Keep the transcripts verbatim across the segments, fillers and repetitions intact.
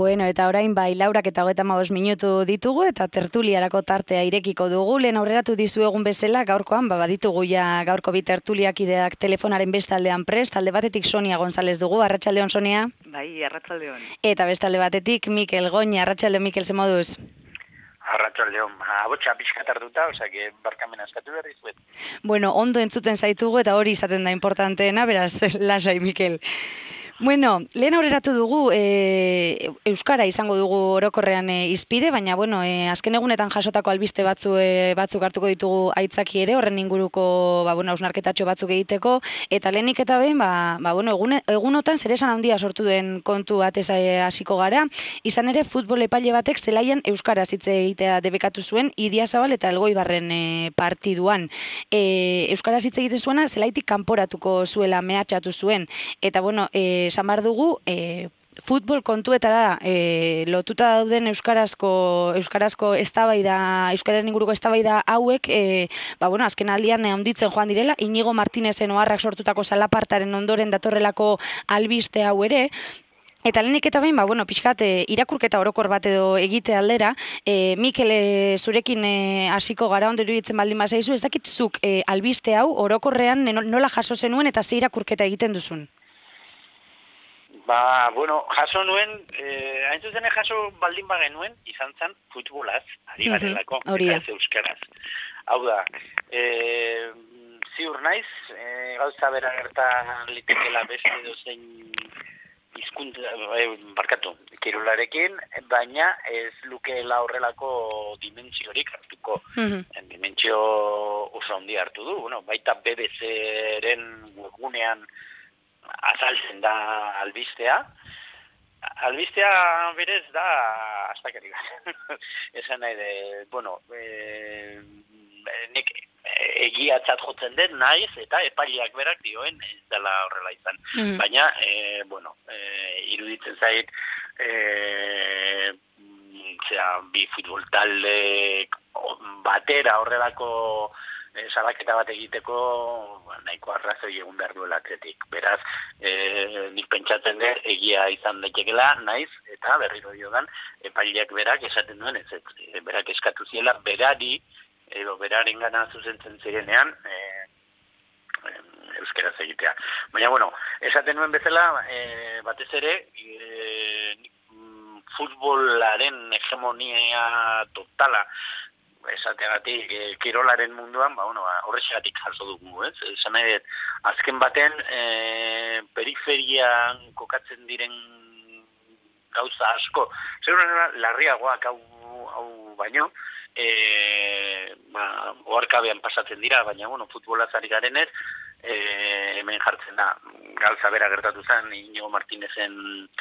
Bueno, eta orain bai, laurak eta hogeita hamabost minutu ditugu eta tertuliarako tartea irekiko dugu. Lehen aurreratu dizuegun bezala, gaurkoan, ba, baditugu ja gaurko bi tertuliak ideak telefonaren bestaldean prest, talde batetik Sonia González dugu, arratsaldeon Sonia. Bai, arratsaldeon. Eta bestalde batetik Mikel Goña, arratsaldeon Mikel, ze moduz? Arratsaldeon, abotsa pixkat hartuta, osea, que barkamena eskatu berri zuet. Bueno, ondo entzuten zaitugu eta hori izaten da importanteena, beraz, lasai Mikel. Bueno, lehen aurreratu dugu, e, Euskara izango dugu orokorrean e, izpide, baina, bueno, e, azken egunetan jasotako albiste batzu, e, batzuk hartuko ditugu aitzaki ere, horren inguruko, ba, bueno, ausnarketatxo batzuk egiteko, eta lehenik eta behin, ba, ba, bueno, egune, egunotan zeresan handia sortu den kontu batez hasiko gara, izan ere, futbol epaile batek zelaian Euskara hitz egitea debekatu zuen, Idiazabal eta Elgoibarren e, partiduan. E, Euskara hitz egite zuena, zelaitik kanporatuko zuela mehatxatu zuen, eta, bueno, e, esan behar dugu, e, futbol kontuetara e, lotuta dauden euskarazko euskarazko eztabaida, euskararen inguruko eztabaida hauek, e, ba bueno, azken aldian handitzen joan direla, Inigo Martinezen oharrak sortutako zalapartaren ondoren datorrelako albiste hau ere. Eta lehenik eta behin, ba, bueno, pixkat, e, irakurketa orokor bat edo egite aldera, e, Mikel, e, zurekin hasiko gara ondo iruditzen baldin bazaizu, ez dakit zuk e, albiste hau orokorrean nola jaso zenuen eta ze irakurketa egiten duzun? Ba, bueno, jaso nuen, eh, hain zuzen jaso baldin bagenuen, izan zen futbolaz, ari garelako, eta ez euskaraz. Hau da, eh, ziur naiz, eh, gauza bera gerta litekela beste dozein hizkuntza, eh, barkatu, kirolarekin, baina ez lukeela horrelako dimentsiorik hartuko. Uh-huh. Dimentsio oso handi hartu du, bueno, baita B B C-ren webgunean azaltzen da albistea. Albistea berez da astakari bat. Esan nahi de, bueno, e, nik egiatzat jotzen den naiz eta epaileak berak dioen ez dela horrela izan. Mm. Baina, e, bueno, e, iruditzen zait, e, zera, bi futbol talde batera horrelako E, salaketa bat egiteko nahiko arrazoi egun behar duela atletik. Beraz, e, nik pentsatzen dut egia izan daitekela, naiz, eta berriro diodan, epaileak berak esaten duen, ez, ez berak eskatu ziela, berari, edo beraren gana zuzentzen zirenean, e, e, euskeraz egitea. Baina, bueno, esaten nuen bezala, e, batez ere, e, futbolaren hegemonia totala, esateagatik, e, kirolaren munduan, ba, bueno, horrexegatik jaso dugu, ez? Esan nahi dut, azken baten, e, periferian kokatzen diren gauza asko, seguren larriagoak hau, hau baino, e, ba, oharkabean pasatzen dira, baina, bueno, futbolaz ari garenez, e, hemen jartzen da, galtza bera gertatu zen, Inigo Martinezen,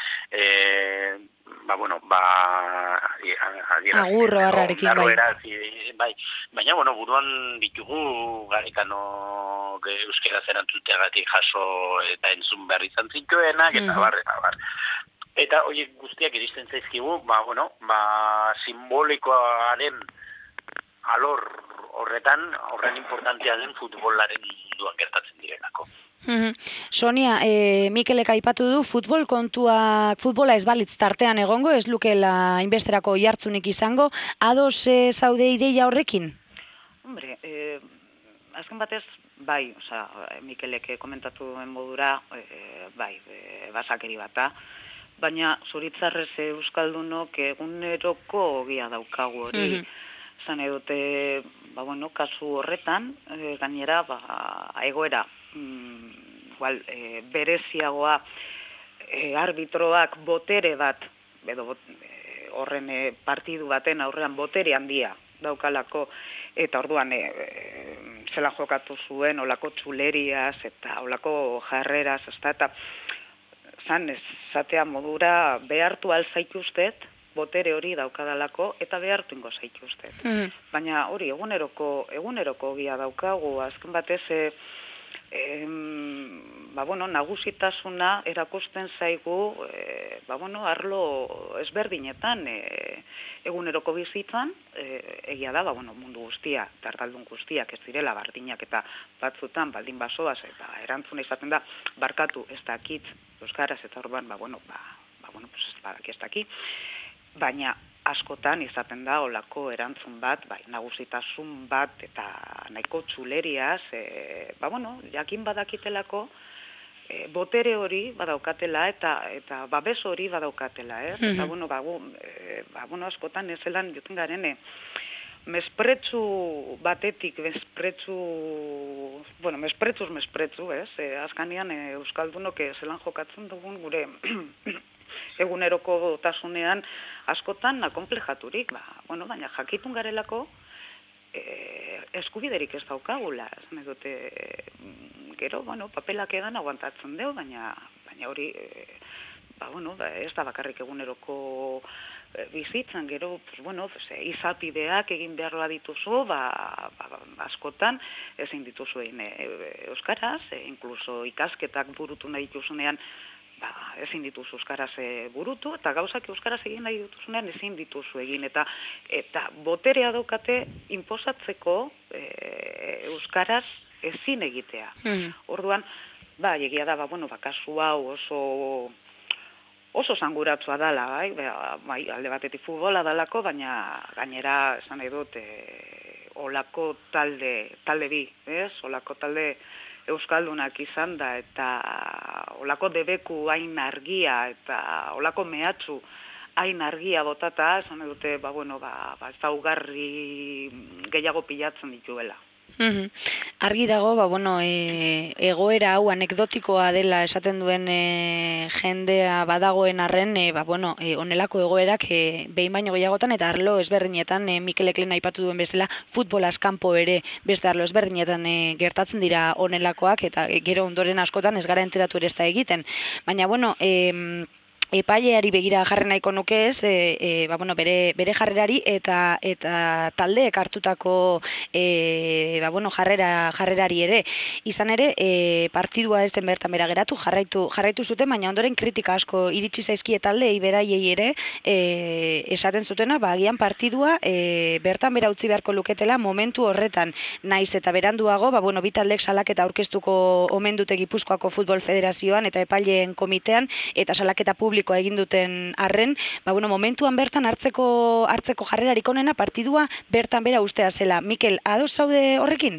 e, ba, bueno, ba, agurro harrarekin, bai. bai. Baina, bueno, buruan ditugu garekano euskera zerantzuteagatik jaso eta entzun behar izan zituenak, eta bar, eta bar. Eta horiek guztiak iristen zaizkigu, ba, bueno, ba, simbolikoaren alor horretan, horren importantea den futbolaren duan gertatzen direlako. Mm-hmm. Sonia, e, Mikelek aipatu du futbol kontuak, futbola ez balitz tartean egongo, ez lukela inbesterako jartzunik izango, ados e, zaude ideia horrekin? Hombre, e, azken batez, bai, oza, Mikelek komentatu duen modura, e, bai, e, basakeri bata, baina zuritzarrez euskaldunok eguneroko ogia daukagu hori, mm-hmm. Zan edute, ba, bueno, kasu horretan, e, gainera, ba, egoera, mm, igual, e, bereziagoa, e, arbitroak botere bat, edo e, horren e, partidu baten aurrean botere handia daukalako, eta orduan e, e, zela jokatu zuen, olako txuleriaz, eta olako jarreraz, eta zan, esatea modura behartu alzaituztet, botere hori daukadalako, eta behartu ingo zaituztet. Mm. Baina hori, eguneroko, eguneroko gia daukagu, azken batez, e, Em, ba, bueno, nagusitasuna erakusten zaigu, e, ba, bueno, arlo ezberdinetan e, eguneroko bizitzan, e, egia da, ba, bueno, mundu guztia, tardaldun guztiak ez direla bardinak eta batzutan baldin basoaz eta erantzuna izaten da barkatu ez dakit euskaraz eta orduan, ba, bueno, ba, ba, bueno, pues ez badaki ez daki, baina askotan izaten da olako erantzun bat, bai, nagusitasun bat eta nahiko txuleriaz, e, ba, bueno, jakin badakitelako, e, botere hori badaukatela eta eta babes hori badaukatela, eh? Mm-hmm. Eta, bueno, ba, e, ba, bueno, askotan ezelan joten garen, e, mespretsu batetik, mespretsu, bueno, mespretzuz mespretzu, ez? E, azkanean e, Euskaldunok zelan jokatzen dugun gure eguneroko tasunean askotan akonplejaturik, ba, bueno, baina jakitun garelako e, eskubiderik ez daukagula, ez dute, e, gero, bueno, papelak edan aguantatzen deu, baina, baina hori, e, ba, bueno, ba, ez da bakarrik eguneroko bizitzan, gero, pues, bueno, pues, izapideak egin beharra dituzu, ba, ba, askotan ezin dituzu egin e, euskaraz, e, inkluso ikasketak burutu nahi dituzunean, ba, ezin dituzu euskaraz e, burutu, eta gauzak euskaraz egin nahi dituzunean ezin dituzu egin, eta eta boterea daukate inposatzeko e, euskaraz ezin egitea. Mm. Orduan, ba, egia da, ba, bueno, ba, kasu hau oso oso zanguratsua dala, bai, bai, alde batetik futbola dalako, baina gainera esan nahi dut e, olako talde, talde bi, ez? Olako talde euskaldunak izan da, eta olako debeku hain argia, eta olako mehatxu hain argia botata, esan nahi dute, ba, bueno, ba, ba, ez da ugarri gehiago pilatzen dituela. Mm-hmm. Argi dago, ba, bueno, e, egoera hau anekdotikoa dela esaten duen e, jendea badagoen arren, e, ba, bueno, e, onelako egoerak e, behin baino gehiagotan eta arlo ezberdinetan, e, Mikelek lehen aipatu duen bezala, futbolaz kanpo ere beste arlo ezberdinetan e, gertatzen dira onelakoak, eta e, gero ondoren askotan ez gara enteratu ere ez da egiten. Baina, bueno, e, epaileari begira jarri nahiko nuke ez, e, e, ba, bueno, bere, bere jarrerari eta eta taldeek hartutako e, ba, bueno, jarrera, jarrerari ere. Izan ere, e, partidua ez den bertan bera geratu, jarraitu, jarraitu zuten, baina ondoren kritika asko iritsi zaizkie taldeei beraiei ere e, esaten zutena, ba, agian partidua e, bertan bera utzi beharko luketela momentu horretan, naiz eta beranduago, ba, bueno, bi taldeek salaketa aurkeztuko omen dute Gipuzkoako Futbol Federazioan eta epaileen komitean, eta salaketa publiko egin duten arren, ba, bueno, momentuan bertan hartzeko hartzeko jarrerarik onena partidua bertan bera ustea zela. Mikel, ados zaude horrekin?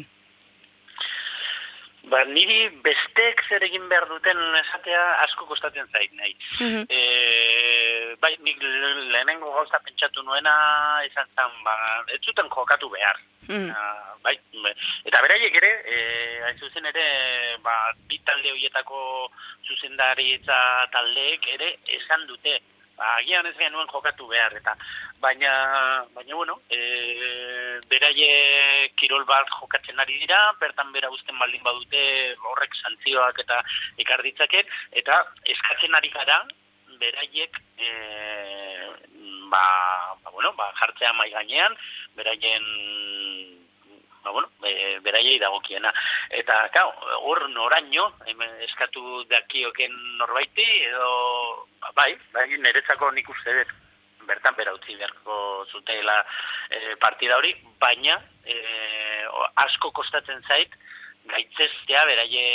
Ba, niri bestek zer egin behar duten esatea asko kostatzen zait nahi. Mm-hmm. E, bai, nik lehenengo gauza pentsatu nuena izan zen, ba, ez zuten jokatu behar. Mm. Uh, bai, eta beraiek ere, e, hain zuzen ere, ba, bi talde horietako zuzendaritza taldeek ere esan dute. Ba, agian ez genuen jokatu behar, eta baina, baina bueno, e, beraie kirol bat jokatzen ari dira, bertan bera uzten baldin badute horrek santzioak eta ikarditzaket, eta eskatzen ari gara beraiek e, ba, ba, bueno, ba, jartzea mai gainean, beraien ba, bueno, e, beraiei dagokiena. Eta, kau, hor noraino, eskatu dakioken norbaiti, edo, ba, bai, bai, niretzako nik uste dut, bertan bera utzi beharko zutela e, partida hori, baina e, asko kostatzen zait, gaitzestea beraie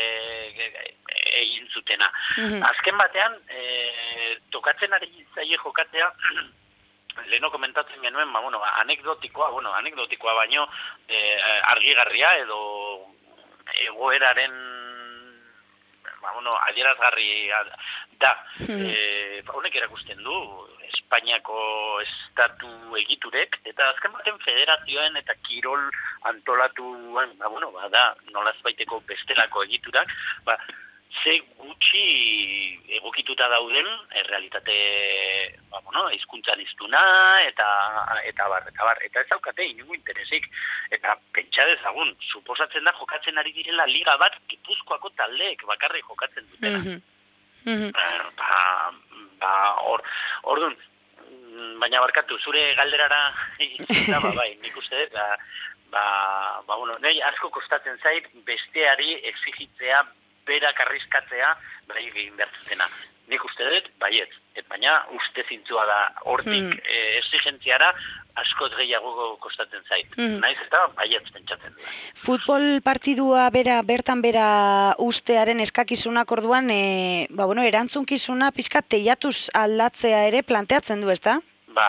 egin zutena. Mm-hmm. Azken batean, e, tokatzen ari zaie jokatzea, leheno komentatzen genuen, ba, bueno, anekdotikoa, bueno, anekdotikoa baino e, argigarria edo egoeraren ba, bueno, adierazgarri da. Hmm. E, ba, honek erakusten du Espainiako estatu egiturek, eta azken baten federazioen eta kirol antolatuen, ba, bueno, ba, da, nolazbaiteko bestelako egiturak, ba, ze gutxi egokituta dauden errealitate, ba, bueno, hizkuntzan iztuna eta eta bar, eta bar, eta ez daukate inungo interesik, eta pentsa dezagun, suposatzen da jokatzen ari direla liga bat Gipuzkoako taldeek bakarrik jokatzen dutena. Mm-hmm. Mm-hmm. Ba, ba, or, orduan, baina barkatu, zure galderara da, ba, bai, nik uste, ba, ba, ba, bueno, nahi asko kostatzen zait besteari exigitzea berak arriskatzea bai egin bertzena. Nik uste dut, baiet, et baina uste zintzua da hortik Mm. eh, exigentziara askoz gehiago kostatzen zait. Mm. Naiz eta baiet pentsatzen du. Futbol partidua bera, bertan bera ustearen eskakizunak orduan, e, ba, bueno, erantzunkizuna pizka teiatuz aldatzea ere planteatzen du, ezta? Ba,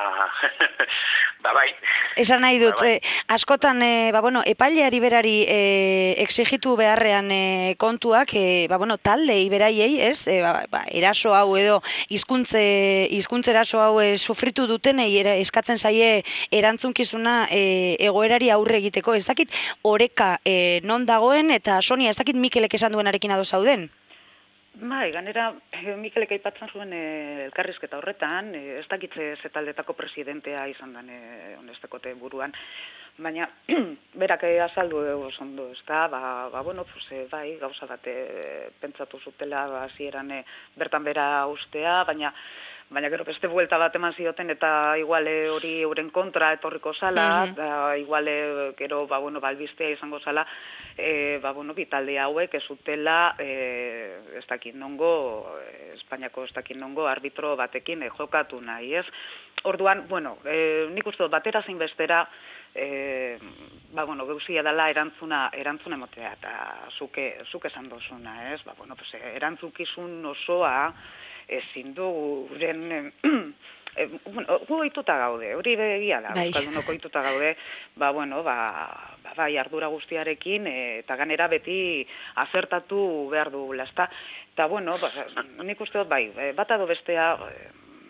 ba bai. Esan nahi dut, Ba, bai. eh, askotan, eh, ba, bueno, epaileari berari eh, exigitu beharrean eh, kontuak, eh, ba, bueno, talde iberaiei, ez, eh, ba, ba, eraso hau edo hizkuntze hizkuntze eraso hau eh, sufritu dutenei era, eskatzen zaie erantzunkizuna eh, egoerari aurre egiteko. Ez dakit oreka eh, non dagoen, eta Sonia, ez dakit Mikelek esan duenarekin ados zauden? Bai, ganera, eh, Mikelek aipatzen zuen eh, elkarrizketa horretan, eh, ez dakitze ze taldetako presidentea izan den eh, honestekote buruan, baina berak eh, azaldu oso ondo, ez da, ba, ba bueno, pues, eh, bai, gauza bat eh, pentsatu zutela, ba, hasieran eh, bertan bera ustea, baina baina gero beste buelta bat eman zioten eta iguale hori euren kontra etorriko zala, Mhm. da iguale gero ba bueno, balbistea izango zala, e, ba bueno, bitalde hauek ez zutela e, ez dakit nongo e, Espainiako ez dakit nongo arbitro batekin e, jokatu nahi, ez? Orduan, bueno, e, nik uste dut batera zein bestera E, ba, bueno, gauzia dela erantzuna, erantzuna emotea, eta zuke, zuke esan dozuna, ez? Ba, bueno, pues, erantzukizun osoa ezin du guren, e, bueno, gu ohituta gaude, hori begia da, Bai. euskaldunok ohituta gaude, ba, bueno, ba, ba, bai, ardura guztiarekin, e, eta ganera beti azertatu behar dugula, ezta? Eta, bueno, ba, nik uste dut, bai, bata do bestea, e,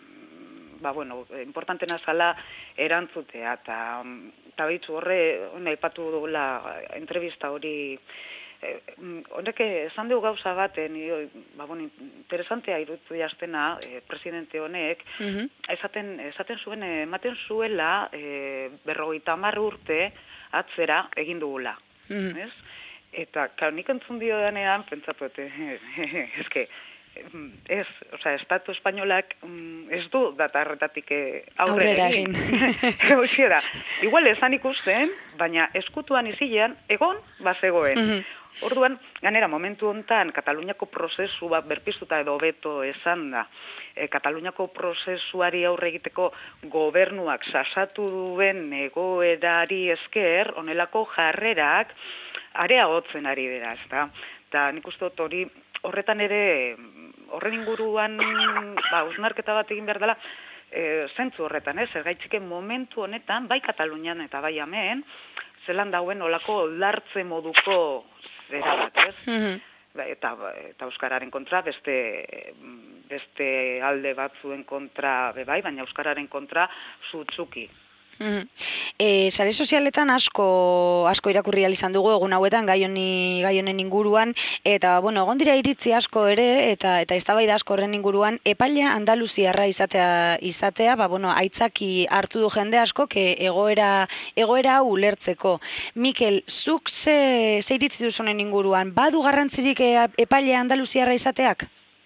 ba, bueno, importantena zala erantzutea, eta eta behitzu horre, hona aipatu dugula entrevista hori, eh, horrek esan dugu gauza baten, ba, bueno, interesantea iruditu jaztena, eh, presidente honek, Mhm. esaten, esaten zuen, eh, ematen zuela, eh, berrogeita hamar urte atzera egin dugula, Mhm. ez? Eta, klar, nik entzun dio denean, pentsatu, eske, ez, osea, Estatu Espainolak ez du data horretatik aurrera egin. Hauxe da, igual esan ikusten, baina eskutuan izilean egon bazegoen. Mhm. Orduan, ganera, momentu hontan, Kataluniako prozesu bat berpiztuta edo beto esan da, e, Kataluniako prozesuari aurre egiteko gobernuak sasatu duen egoerari esker, honelako jarrerak areagotzen ari dira, ezta? Eta nik uste dut hori, horretan ere, horren inguruan, ba, hausnarketa bat egin behar dela, e, zentzu horretan, ez? Zergaitziken momentu honetan, bai Katalunian eta bai hemen, zelan dauen olako lartze moduko zera bat, ez? Mhm. Ba, eta, eta euskararen kontra, beste, beste alde batzuen kontra bebai, baina euskararen kontra zutzuki. Mhm. E, sare sozialetan asko asko irakurri ahal izan dugu egun hauetan gai honi gai honen inguruan, eta bueno, egon dira iritzi asko ere eta eta eztabaida asko horren inguruan, epailea andaluziarra izatea izatea, ba bueno, aitzaki hartu du jende asko ke egoera egoera hau ulertzeko. Mikel, zuk ze ze iritzi duzu honen inguruan? Badu garrantzirik e, epailea andaluziarra izateak?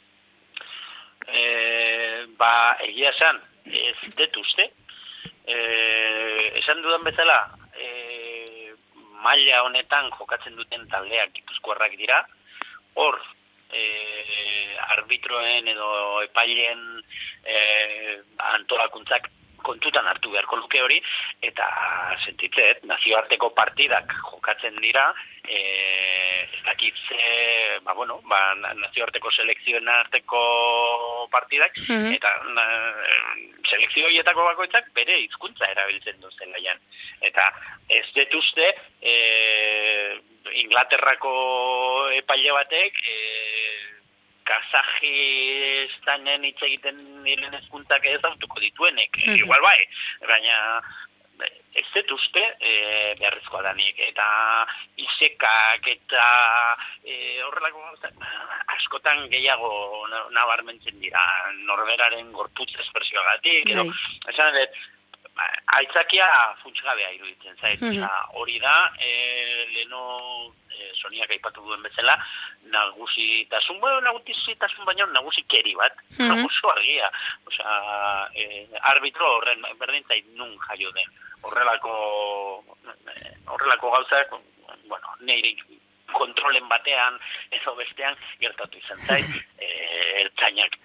Eh, ba, egia esan, ez dut uste. Eh, esan dudan bezala, eh, maila honetan jokatzen duten taldeak gipuzkoarrak dira, hor eh, arbitroen edo epaileen eh, antolakuntzak kontutan hartu beharko luke hori, eta sentitzet, nazioarteko partidak jokatzen dira, eh, ez dakitze, ba, bueno, ba, nazioarteko selekzioen arteko partidak, Mhm. eta na, selekzio horietako bakoitzak bere hizkuntza erabiltzen du zelaian. Eta ez dut uste, e, Inglaterrako epaile batek, e, Kazajistanen hitz egiten diren hizkuntzak ezautuko dituenek. Mhm. Igual bai, baina ez dut uste e, beharrezkoa danik. Eta isekak eta e, horrelako gauzak askotan gehiago nabarmentzen dira norberaren gorputz espresioagatik, edo, esan dut, aitzakia funtsgabea iruditzen zait. Mhm. Osea, hori da, e, leno e, Soniak aipatu duen bezala, nagusitasun, bueno, nagusitasun baina nagusikeri bat, Mhm. oso argia. Osea, e, arbitro horren berdin zait nun jaio den. Horrelako, horrelako gauzak, bueno, nire kontrolen batean, edo bestean, gertatu izan zait, e, ertzainak,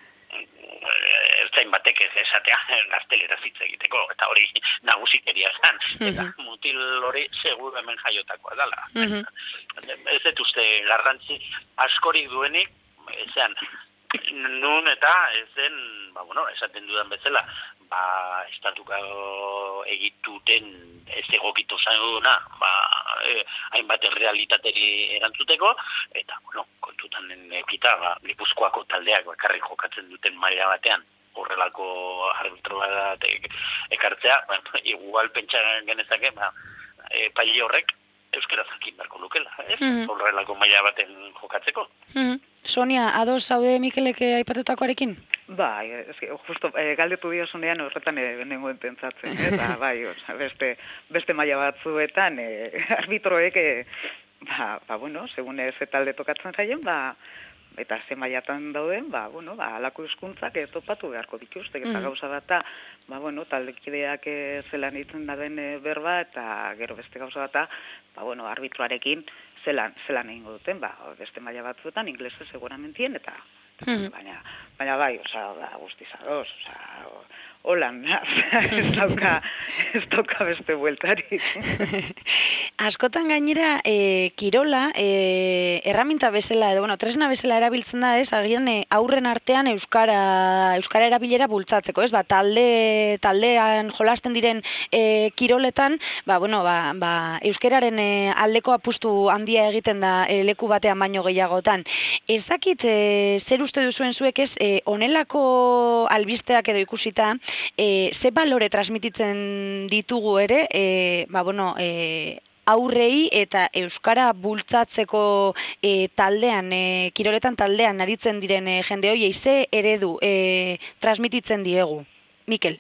ertzain batek ez esatea gaztelera hitz egiteko, eta hori nagusikeria zen, eta mutil hori seguru hemen jaiotakoa dela. Ez dut uste garrantzi askorik duenik, ezean, nun eta ezen, ba, bueno, esaten dudan bezala, ba, estatuka egituten ez egokitu zainuduna, ba, eh, hainbat realitateri erantzuteko, eta, bueno, kontutan ekita, ba, Gipuzkoako taldeak bakarrik jokatzen duten maila batean, horrelako arbitro bat ekartzea, ba, igual pentsa genezake, ba, e, paili horrek euskera zakin beharko lukela, ez? Mm-hmm. Horrelako maila baten jokatzeko. Mm-hmm. Sonia, ados zaude Mikelek aipatutakoarekin? Bai, eski, justo e, galdetu diozunean horretan e, nengoen pentsatzen, eta bai, oza, beste, beste maila batzuetan e, arbitroek, e, ba, ba, bueno, segun ez talde tokatzen zaien, ba, eta ze mailatan dauden, ba, bueno, ba, alako hizkuntzak ez topatu beharko dituzte, eta mm. gauza bat da, ba, bueno, taldekideak e, zelan itzen da den e, berba, eta gero beste gauza bat da, ba, bueno, arbitroarekin zelan, zelan egingo duten, ba, beste maila batzuetan inglese seguramentien, eta mm. baina, baina bai, oza, ba, guztiz ados, oza, holan, ez dauka, ez dauka beste bueltarik. Askotan gainera, e, kirola, e, erraminta bezala, edo, bueno, tresna bezala erabiltzen da, ez, agian e, aurren artean euskara, euskara erabilera bultzatzeko, ez, ba, talde, taldean jolasten diren e, kiroletan, ba, bueno, ba, ba, euskeraren e, aldeko apustu handia egiten da e, leku batean baino gehiagotan. Ez dakit, e, zer uste duzuen zuek ez, e, onelako albisteak edo ikusita, E, ze balore transmititzen ditugu ere, e, ba, bueno, e, aurrei eta euskara bultzatzeko e, taldean, e, kiroletan taldean aritzen diren e, jende hoiei ze eredu e, transmititzen diegu? Mikel?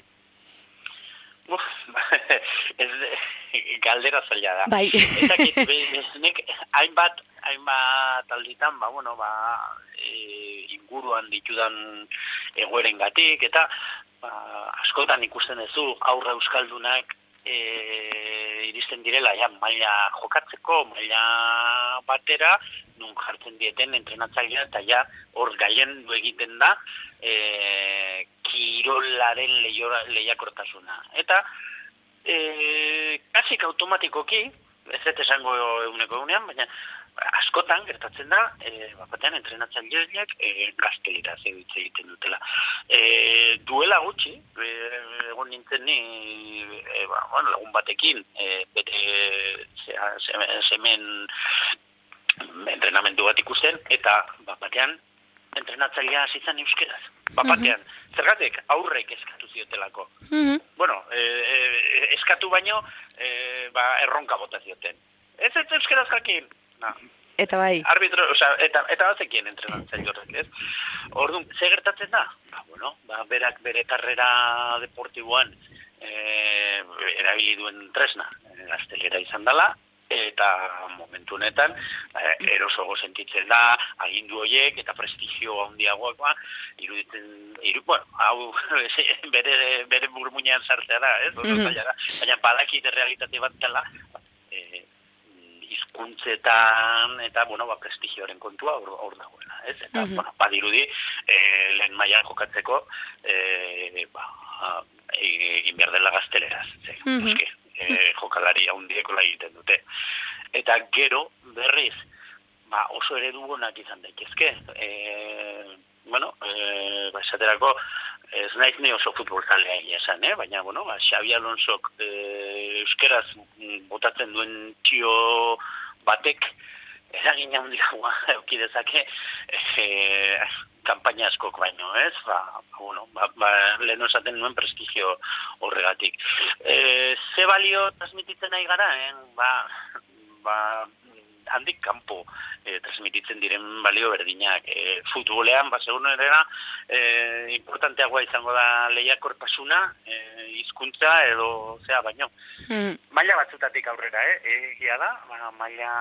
Uf, ez, galdera zaila da. Bai. Ezakit, nek, hainbat, hainbat alditan, ba, bueno, ba, e, inguruan ditudan egoeren gatik, eta ba, askotan ikusten duzu aurra euskaldunak e, iristen direla ja, maila jokatzeko, maila batera, nun jartzen dieten entrenatzailea, eta ja hor gaien du egiten da e, kirolaren lehiakortasuna. Eta e, kasik automatikoki, ez ez esango eguneko egunean, baina askotan gertatzen da, e, batean entrenatzaileak e, gaztelera hitz egiten dutela. E, duela gutxi, e, egon nintzen ni e, ba, bueno, lagun batekin, e, bere zea, semen entrenamendu bat ikusten, eta batean entrenatzailea hasitzen euskeraz. Bapatean, mm-hmm. zergatik aurrek eskatu ziotelako. Mm-hmm. Bueno, e, e, eskatu baino e, ba, erronka bota zioten. Ez ez euskeraz jakin. No. Eta bai. Arbitro, o sea, eta eta bazekien entrenatzaile horrek, ez? Orduan, ze gertatzen da? Ba, bueno, ba, berak bere karrera deportiboan eh erabili duen tresna, gaztelera izan dela, eta momentu honetan eh, erosogo sentitzen da, agindu horiek eta prestigio handiagoak ba, iruditzen, iru, bueno, hau bere bere burmuinean sartzea da, ez? Mm-hmm. Da. Baina badakit realitate bat dela, eh hizkuntzetan eta bueno, ba prestigioaren kontua hor hor dagoela, ez? Eta mm-hmm. bueno, badirudi eh lehen mailan jokatzeko eh ba egin behar dela gazteleraz, ze. Mm-hmm. Eske, eh jokalari handieko la egiten dute. Eta gero berriz ba oso eredu onak izan daitezke. Eh bueno, eh ba esaterako ez naiz ni oso futbolzalea esan, eh? Baina, bueno, ba, Xabi Alonsok e, euskeraz botatzen duen txio batek eragin handiagoa eduki dezake e, kanpaina askok baino, ez? Ba, bueno, ba, ba, lehen esaten nuen prestigio horregatik. E, ze balio transmititzen nahi gara, eh? Ba, ba, handik kanpo e, transmititzen diren balio berdinak. E, futbolean, ba, segun erera, e, importanteagoa izango da lehiakortasuna, e, hizkuntza edo, zea, baino. Mm. Maila batzutatik aurrera, eh? Egia da, ba, maila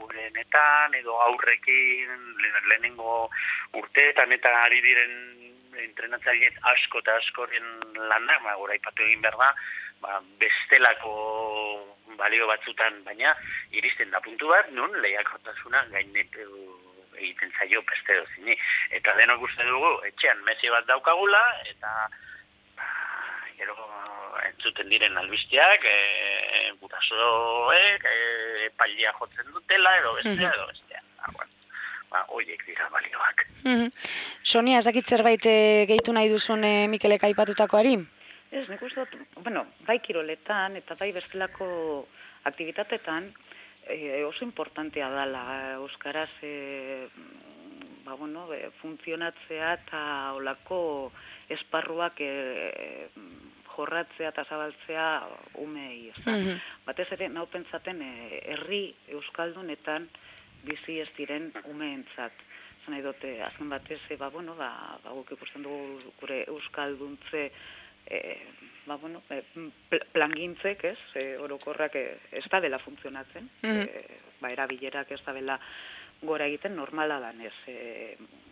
bajurenetan edo aurrekin lehenengo urteetan eta ari diren entrenatzaile asko eta askoren lana, ba, gora ipatu egin behar da, ba, bestelako balio batzutan, baina iristen da puntu bat, nun lehiakotasuna gainetu egiten zaio beste dozini. Eta denok uste dugu, etxean Messi bat daukagula, eta ba, gero entzuten diren albisteak, e, gurasoek, e, epailia jotzen dutela, edo bestea, edo bestea. Ba, oiek dira balioak. Mm-hmm. Sonia, ez dakit zerbait gehitu nahi duzun e, Mikelek aipatutakoari? Ez, nik uste dut, bueno, bai kiroletan eta bai bestelako aktivitatetan e, oso importantea dela euskaraz e, ba, bueno, e, funtzionatzea eta olako esparruak e, jorratzea eta zabaltzea umei. Mm-hmm. Batez ere, nau pentsaten e, herri euskaldunetan bizi ez diren umeentzat. Zan nahi dute, azken batez, e, ba, bueno, ba, ba, guk ikusten dugu gure euskalduntze e, ba, bueno, e, plangintzek, ez, e, orokorrak e, ez da dela funtzionatzen, mm-hmm. e, ba, erabilerak ez da dela gora egiten normala danez. E,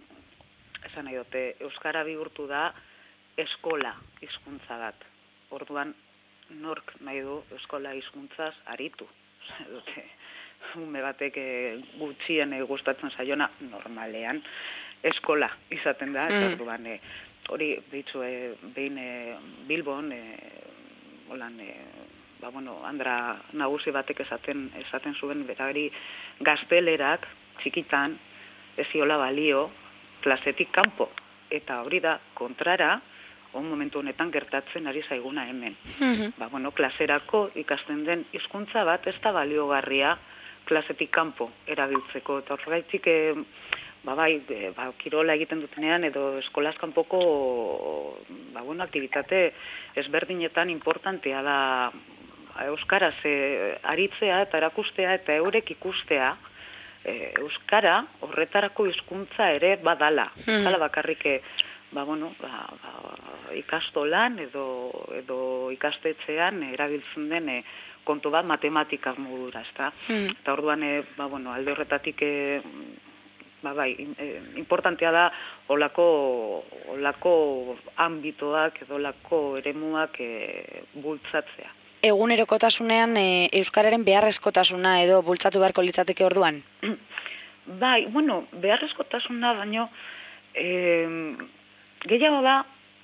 esan nahi dute, euskara bihurtu da eskola hizkuntza bat. Orduan, nork nahi du eskola hizkuntzaz aritu. Dute, ume batek gutxien gustatzen zaiona normalean eskola izaten da, eta orduan e, hori, ditzu, e, behin e, Bilbon, e, holan, e, ba, bueno, Andra nagusi batek esaten, esaten zuen, berari gaztelerak txikitan eziola balio klasetik kanpo, eta hori da kontrara, on momentu honetan gertatzen ari zaiguna hemen. Mm-hmm. Ba, bueno, klaserako ikasten den hizkuntza bat ez da baliogarria klasetik kanpo erabiltzeko, eta horregaitik, e, ba, bai, e, ba, kirola egiten dutenean, edo eskolaz kanpoko, ba, bueno, aktivitate ezberdinetan importantea da euskaraz e, aritzea eta erakustea eta eurek ikustea, e, euskara horretarako hizkuntza ere badala. Mm. Hala bakarrik, e, ba, bueno, ba, ba, ikastolan edo, edo ikastetxean erabiltzen den e, kontu bat matematikak modura, ezta? Mm. Eta orduan, e, ba, bueno, alde horretatik, e, ba, bai, e, importantea da olako, olako ambitoak edo olako eremuak e, bultzatzea. Egunerokotasunean e, euskararen beharrezkotasuna edo bultzatu beharko litzateke orduan? Bai, bueno, beharrezkotasuna baino e, gehiago da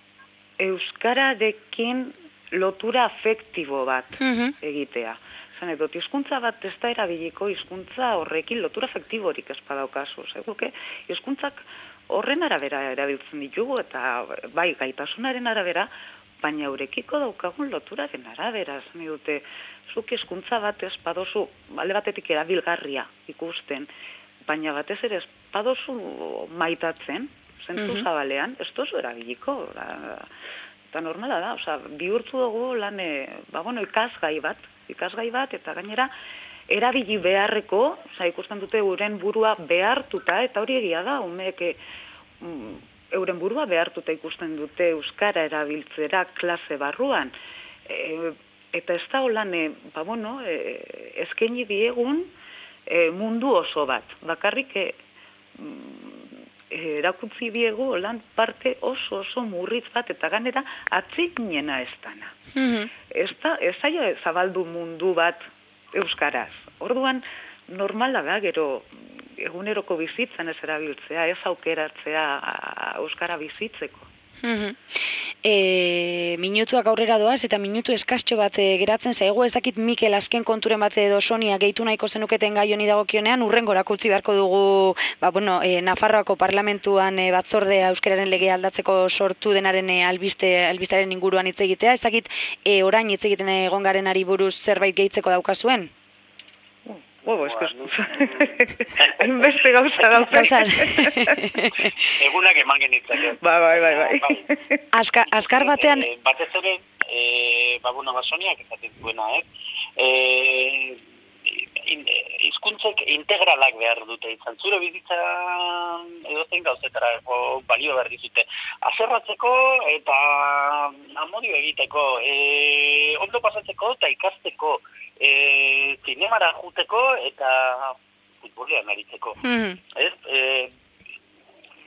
euskararekin lotura afektibo bat mm-hmm. egitea. Zan edo, hizkuntza bat ez da erabiliko hizkuntza horrekin lotura afektiborik ez badaukazu. Zeguke, hizkuntzak horren arabera erabiltzen ditugu eta bai gaitasunaren arabera, baina eurekiko daukagun loturaren arabera. Zan dute, zuk hizkuntza bat ez badozu, bale batetik erabilgarria ikusten, baina batez ere ez badozu maitatzen, zentu mm-hmm. zabalean, ez dozu erabiliko. Eta normala da, oza, bihurtu dugu lan, e, ba, bueno, ikasgai bat, ikasgai bat, eta gainera, erabili beharreko, oza, ikusten dute euren burua behartuta, eta hori egia da, umeek, mm, euren burua behartuta ikusten dute euskara erabiltzera klase barruan, e, eta ez da holan, e, ba, bueno, e, eskaini diegun e, mundu oso bat, bakarrik, e, erakutzi diegu lan parte oso oso murritz bat eta ganera atzinena ez dana. Mm-hmm. Ez da, ez zaio zabaldu mundu bat euskaraz. Orduan, normala da, gero eguneroko bizitzan ez erabiltzea, ez aukeratzea euskara bizitzeko. Mm-hmm. E, minutuak aurrera doaz eta minutu eskastxo bat e, geratzen zaigu, ez dakit Mikel azken konturen bat edo Sonia gehitu nahiko zenuketen gai honi dagokionean, urrengora utzi beharko dugu, ba, bueno, e, Nafarroako parlamentuan e, batzordea euskararen legea aldatzeko sortu denaren e, albiste, albistearen inguruan hitz egitea, ez dakit e, orain hitz egiten egon garenari buruz zerbait gehitzeko daukazuen? Bobo, ez kostuz. Hainbeste gauza daukaz. Egunak eman genitzake. Ba, bai, bai, bai. Aska, askar batean... E, batez ere, e, ba, bueno, basoniak ezaten duena, eh? E, in, hizkuntzek integralak behar dute izan. Zure bizitzan edozein gauzetara balio behar dizute. Azerratzeko eta amodio egiteko, e, ondo pasatzeko eta ikasteko, E, zinemara juteko eta futbolean aritzeko. Mm-hmm. Ez? E,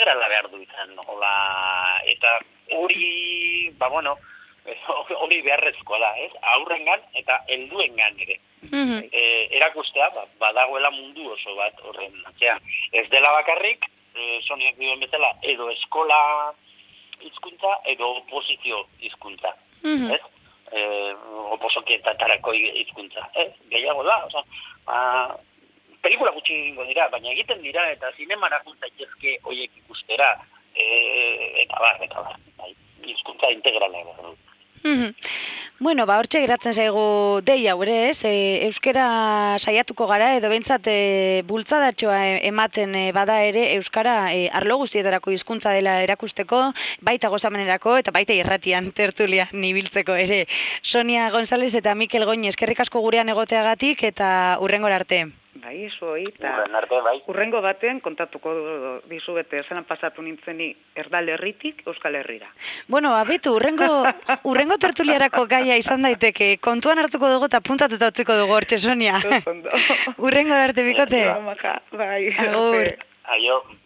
integrala behar du izan, hola, eta hori, ba bueno, hori beharrezkoa da, ez? Aurrengan eta helduengan ere. Mhm. E, erakustea, ba, badagoela mundu oso bat horren atzean. Ez dela bakarrik, e, Soniak dioen bezala, edo eskola hizkuntza edo oposizio hizkuntza, Mhm. ez? E, oposokietarako hizkuntza, ez? Gehiago da, oza, ba, pelikula gutxi egingo dira, baina egiten dira eta zinemara juntzaitezke horiek ikustera, e, eta bar, eta bar, bai, hizkuntza integrala behar du. Mhm. Bueno, ba, hortxe geratzen zaigu dei hau ere, ez? E, euskara saiatuko gara, edo behintzat e, bultzadatxoa e- ematen e, bada ere euskara e, arlo guztietarako hizkuntza dela erakusteko, baita gozamenerako eta baita irratian tertulian ibiltzeko ere. Sonia González eta Mikel Goñi, eskerrik asko gurean egoteagatik eta hurrengora arte. Bai, zuoi, eta Urren arte, bai. urrengo batean kontatuko dizuete zelan pasatu nintzeni Erdal Herritik Euskal Herrira. Bueno, abitu, urrengo, urrengo tertuliarako gaia izan daiteke, kontuan hartuko dugu eta puntatuta utziko dugu hortxe, Sonia. Ondo. Urrengo arte, bikote. Ba, maja, bai. Agur. arte. Aio.